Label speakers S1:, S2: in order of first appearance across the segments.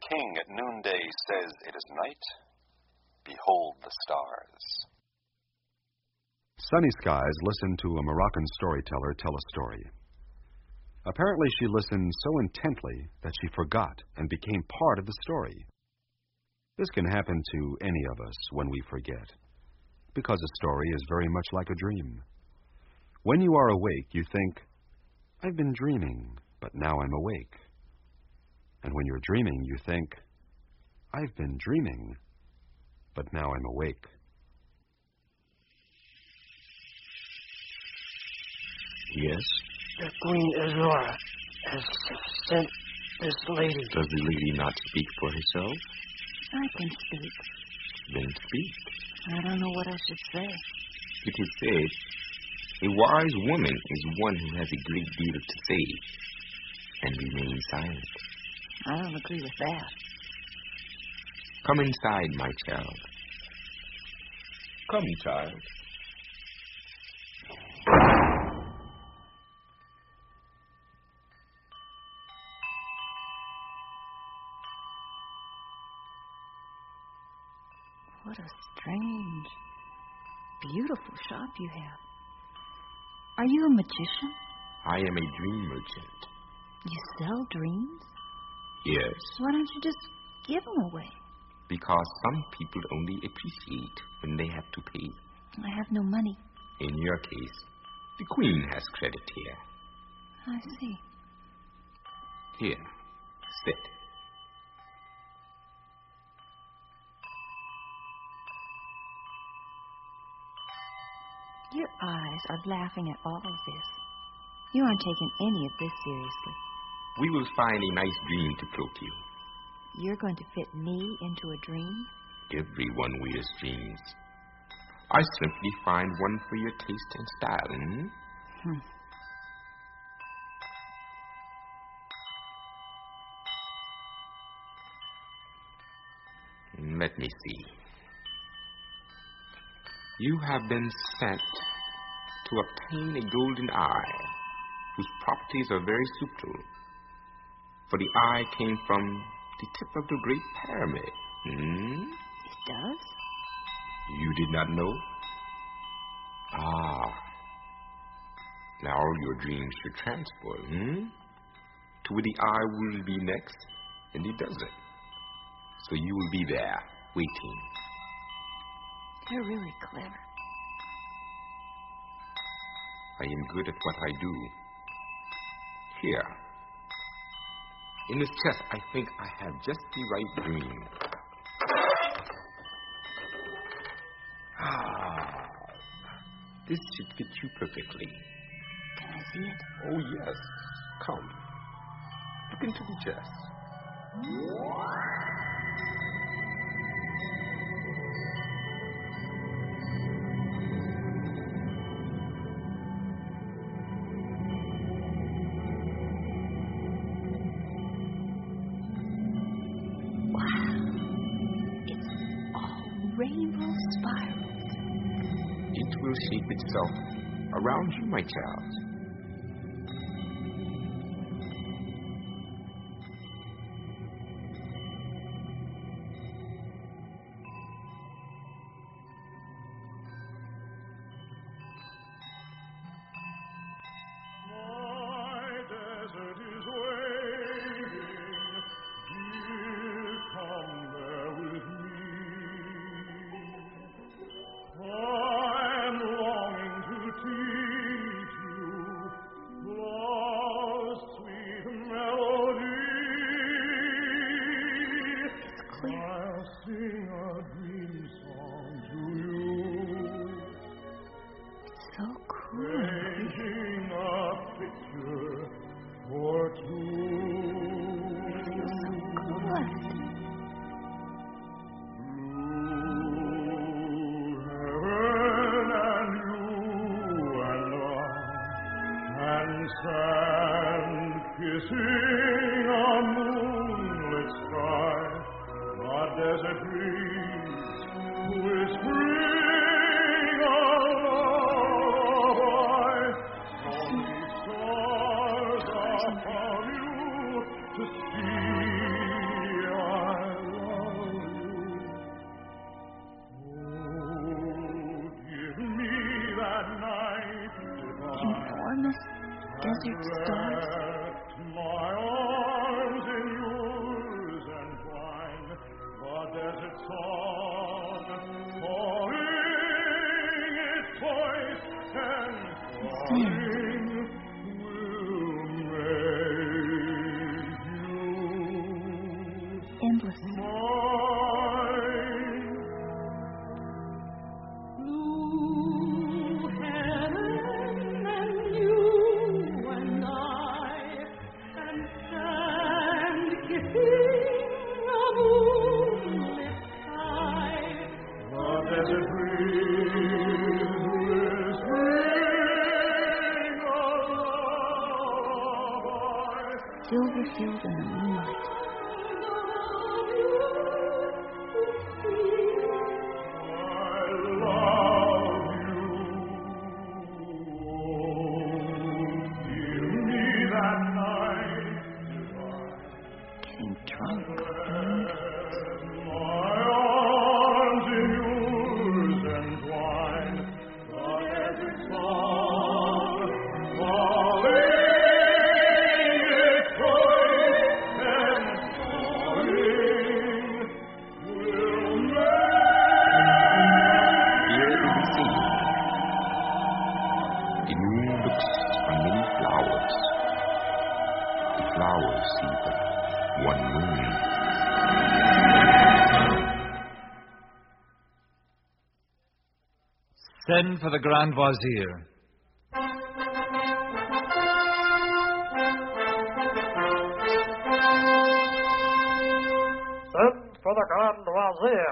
S1: king at noonday says it is night, behold the stars.
S2: Sunny Skies listened to a Moroccan storyteller tell a story. Apparently she listened so intently that she forgot and became part of the story. This can happen to any of us when we forget, because a story is very much like a dream. When you are awake, you think, I've been dreaming, but now I'm awake. And when you're dreaming, you think, I've been dreaming, but now I'm awake.
S3: Yes?
S4: The Queen Azora has sent this lady.
S3: Does the lady not speak for herself?
S5: I can speak.
S3: Then speak.
S5: I don't know what I should say.
S3: It is said, a wise woman is one who has a great deal to say and remains silent.
S5: I don't agree with that.
S3: Come inside, my child. Come, child.
S5: What a strange, beautiful shop you have. Are you a magician?
S3: I am a dream merchant.
S5: You sell dreams?
S3: Yes.
S5: Why don't you just give them away?
S3: Because some people only appreciate when they have to pay.
S5: I have no money.
S3: In your case, the Queen has credit here.
S5: I see.
S3: Here, sit.
S5: Your eyes are laughing at all of this. You aren't taking any of this seriously.
S3: We will find a nice dream to cloak you.
S5: You're going to fit me into a dream?
S3: Everyone wears dreams. I simply find one for your taste and style. Let me see. You have been sent to obtain a golden eye, whose properties are very subtle. For the eye came from the tip of the Great Pyramid.
S5: It does?
S3: You did not know? Now all your dreams should transport, to where the eye will be next in the desert. So you will be there, waiting.
S5: You're really clever.
S3: I am good at what I do. Here. In this chest, I think I have just the right dream. This should fit you perfectly.
S5: Can I see it?
S3: Oh, yes. Come. Look into the chest.
S5: Rainbow spirals.
S3: It will shape itself around you, my child.
S5: desert stars?
S6: My arms in yours entwine, the desert song, calling its voice and calling will make you
S5: Endlessly.
S6: mine.
S5: Silver field in the moonlight. Getting drunk.
S3: Flowers see but one moon.
S7: Send for the Grand Wazir.
S4: Send for the Grand Wazir.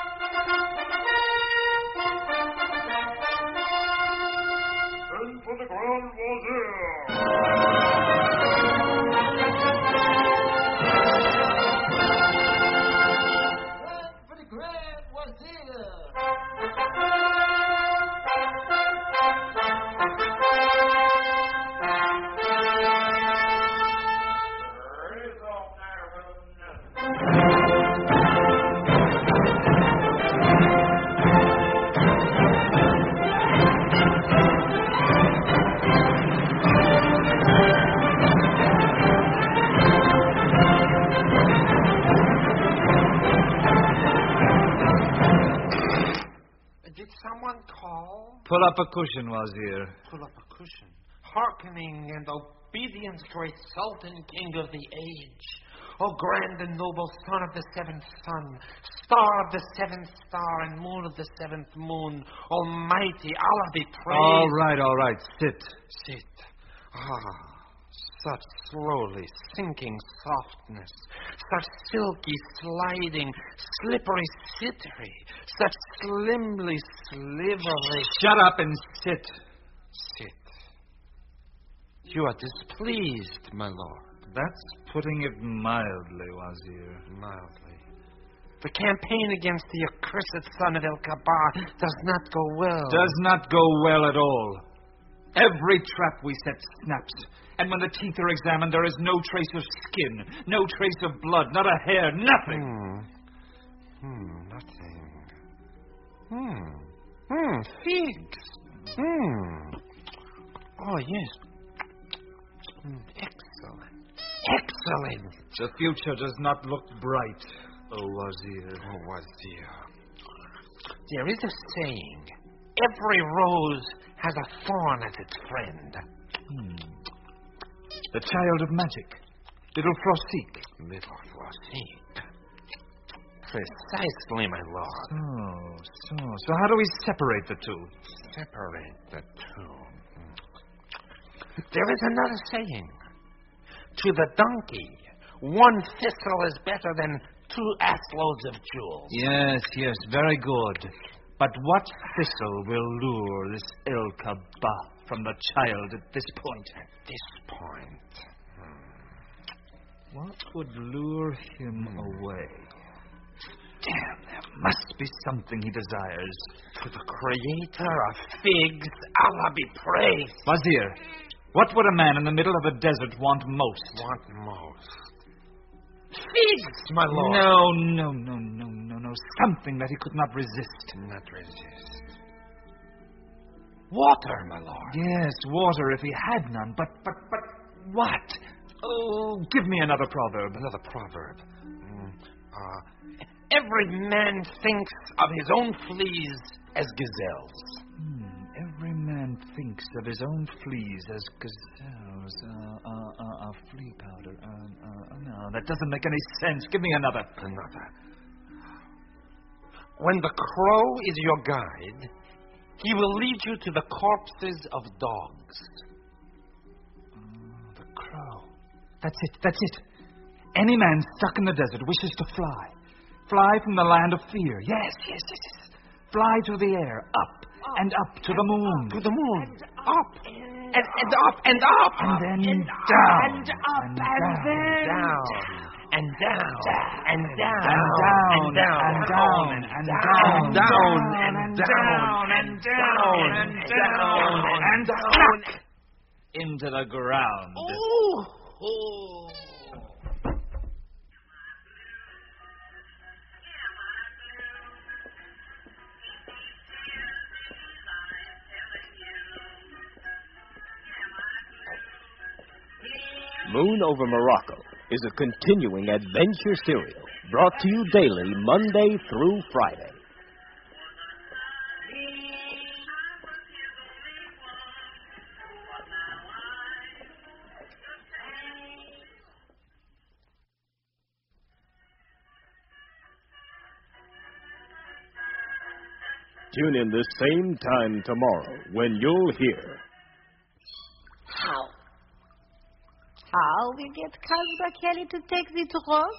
S6: Send for the Grand Wazir.
S8: Did someone call?
S7: Pull up a cushion, Wazir.
S8: Pull up a cushion. Hearkening and obedience to a sultan king of the age. O grand and noble son of the seventh sun, star of the seventh star and moon of the seventh moon, almighty Allah be praised.
S7: All right. Sit.
S8: Sit. Such slowly sinking softness, such silky sliding, slippery sittery, such slimly slivery.
S7: Shut up and sit.
S8: Sit. You are displeased, my lord.
S7: That's putting it mildly, Wazir.
S8: Mildly. The campaign against the accursed son of El-Kabar does not go well.
S7: Does not go well at all. Every trap we set snaps. And when the teeth are examined, there is no trace of skin, no trace of blood, not a hair, nothing.
S8: Nothing. Figs. Oh, yes. Excellent.
S7: The future does not look bright, O Wazir.
S8: Oh, Wazir. There is a saying. Every rose has a thorn as its friend.
S7: The child of magic. Little Frostique.
S8: Little Frostique. Precisely, my lord.
S7: So how do we separate the two?
S8: Separate the two. There is another saying. To the donkey, one thistle is better than 2 assloads of jewels.
S7: Yes, very good. But what thistle will lure this El-Kabar from the child at this point?
S8: At this point.
S7: What would lure him away? Damn, there must be something he desires.
S8: To the creator of figs, Allah be praised.
S7: Wazir, what would a man in the middle of a desert want most?
S8: Figs, my lord.
S7: No. Something that he could not resist.
S8: Not resist. Water, my lord.
S7: Yes, water if he had none. But what? Oh, give me another proverb.
S8: Another proverb. Every man thinks of his own fleas as gazelles.
S7: Every man thinks of his own fleas as gazelles. Flea powder. No, that doesn't make any sense. Give me another.
S8: Another. When the crow is your guide, he will lead you to the corpses of dogs.
S7: The crow. That's it. Any man stuck in the desert wishes to fly. Fly from the land of fear. Yes. Fly through the air, up and up to the moon.
S8: To the moon. Up. And up and up.
S7: And then down.
S5: And up and then
S8: down. And down. And down.
S7: And down. And down. And down.
S8: And down. And down. And down. And down. And down.
S7: Into the ground.
S8: Oh.
S9: Moon Over Morocco is a continuing adventure serial brought to you daily, Monday through Friday. Tune in this same time tomorrow when you'll hear...
S5: How we get Casbah Kelly to take the drug?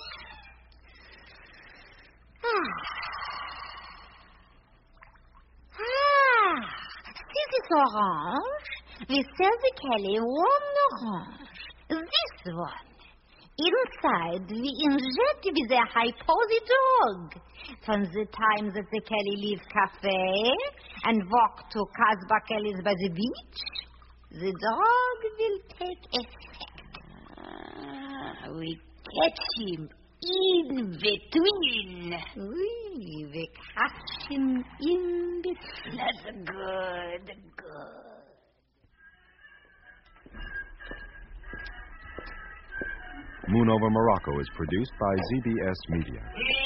S5: See this orange? We sell the Kelly one orange. This one. Inside, we inject with a hypothetic dog. From the time that the Kelly leaves cafe and walk to Casbah Kelly's by the beach, the dog will take effect. We catch him in between. We catch him in between. That's good.
S2: Moon Over Morocco is produced by ZBS Media.